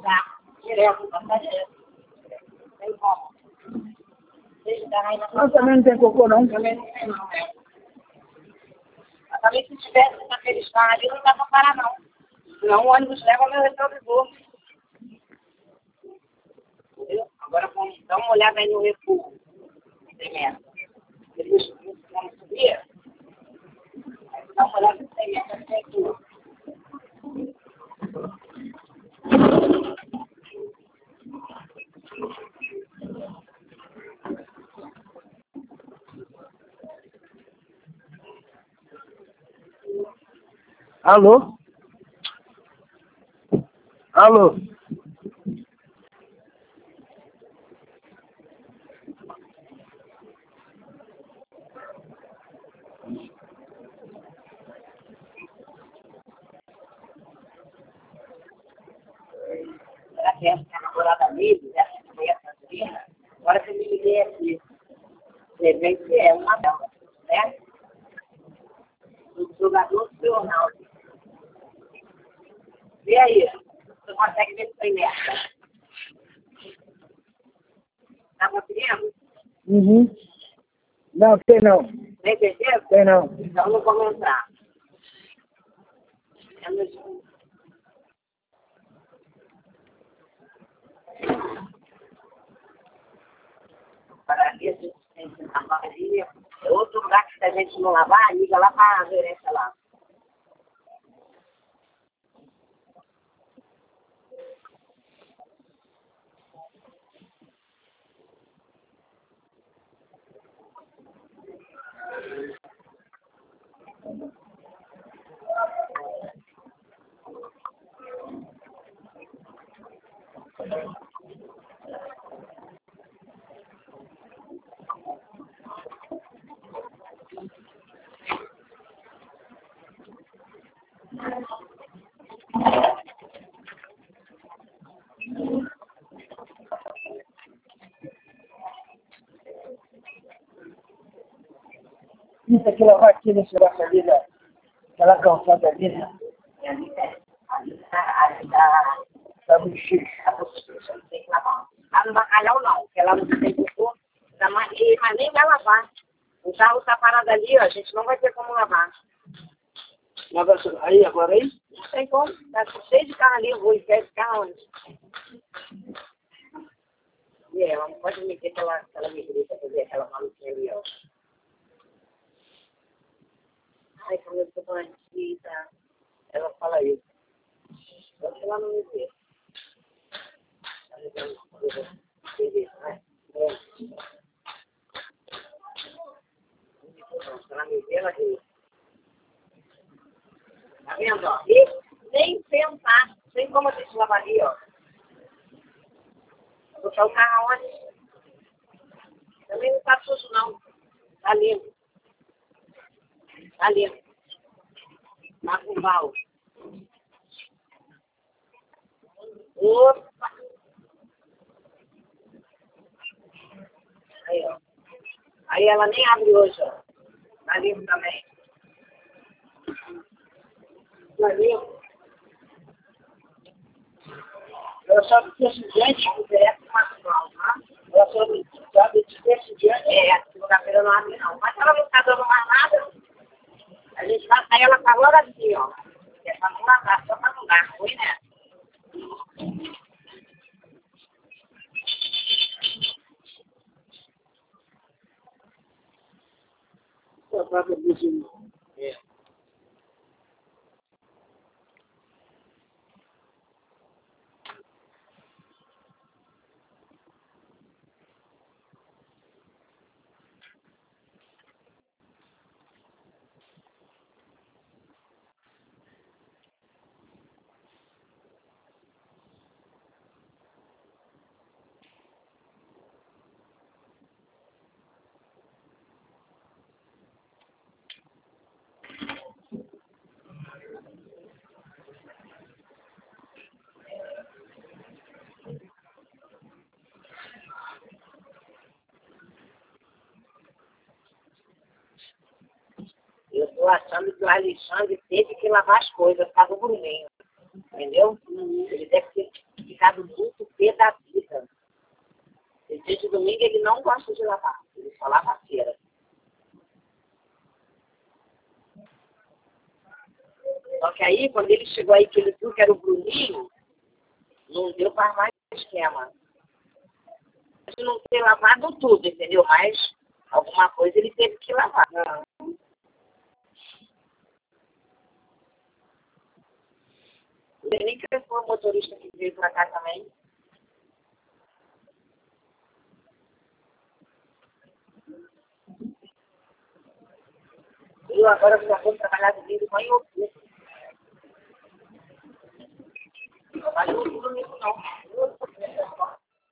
Tá, direto, tá direto. Tem como. Mas também não tem cocô, não? Também não tem, não, né? Também se tivesse naqueles carros ali, não dá pra parar, não. Senão o ônibus leva meu retrovisor. Entendeu? Agora vamos dar uma olhada aí no recuo. Tem meta. Depois vamos subir. Aí dá uma olhada se tem meta, tem tudo. Alô? Alô? Será que essa é a namorada dele? Essa que veio a Sandrina? Agora que eu me liguei aqui. De repente é uma delas, né? O jogador do seu Ronaldo. E aí? Você consegue ver se foi merda? Tá conseguindo? Uhum. Não, tem não. Nem entendeu? Tem não. Então não vamos entrar. Para isso, tem que lavar ali. É outro lugar que se a gente não lavar, liga lá para a gerência lá. Isso aqui lavar aqui nesse negócio ali, aquela calçada ali, né? Da bochecha. Tem que lavar. Lá no bacalhau não, porque lá não tem cocô. Mas nem vai lavar. O carro está parado ali, ó, a gente não vai ter como lavar. Aí, agora aí? Não tem como. Tá cheio de carro ali, eu vou enfiar esse carro onde? E ela não pode meter aquela migrita, quer dizer, aquela maluquinha ali, ó. Ai, como eu tô falando de tá? Ela fala isso. Pode ela não me ver. Ela me vê, ela diz. Tá vendo, ó? E nem pensar. Tem como a gente lavar ali, ó. Vou botar o carro aonde? Também não tá sujo, não. Tá limpo. Tá limpo. Na Cumbal. Opa! Aí, ó. Aí ela nem abre hoje, ó. Tá limpo também. Tá limpo. Eu só de decidiante, direto com a Cumbal, tá? Eu só de decidiante, segunda-feira não abre, não. Mas ela não tá dando mais nada. A gente vai sair ela tá agora assim, ó. É pra não lavar, só pra não dar ruim, né? A própria vizinha. É. Eu tô achando que o Alexandre teve que lavar as coisas, tá no Bruninho. Entendeu? Ele deve ter ficado muito pé da vida. Esse dia de domingo ele não gosta de lavar, ele só lava a feira. Só que aí, quando ele chegou aí, que ele viu que era o Bruninho, não deu para mais esquema. De não ter lavado tudo, entendeu? Mas alguma coisa ele teve que lavar. Não sei nem que foi o motorista que veio para cá também. Eu agora já vou trabalhar de dia em outubro. Não trabalho no domingo, não.